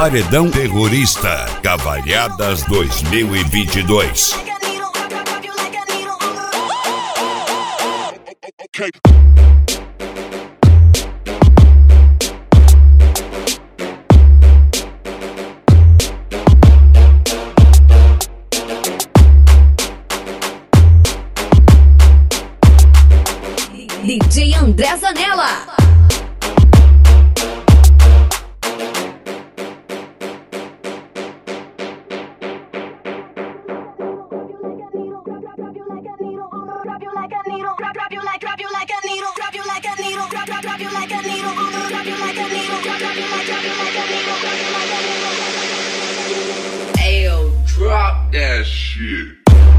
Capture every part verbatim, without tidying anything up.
Paredão Terrorista Cavalhadas dois mil e vinte e dois. D J André Zanella. Ayo, drop that shit.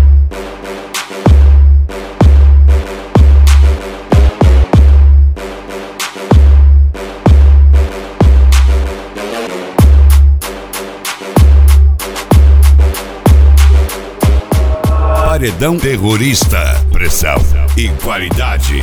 Paredão Terrorista, pressão e qualidade.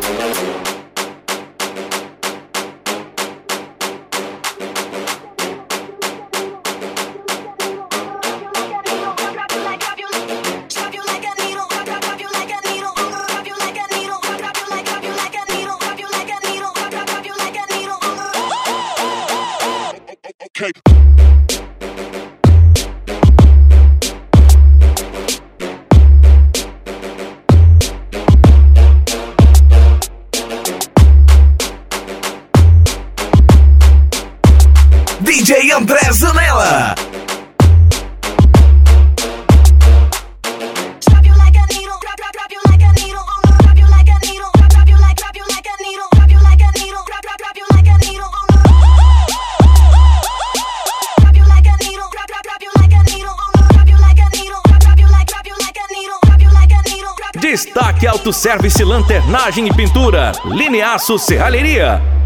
D J André Zanella. Destaque Autosservice Lanternagem e Pintura, Lineaço Serralheria.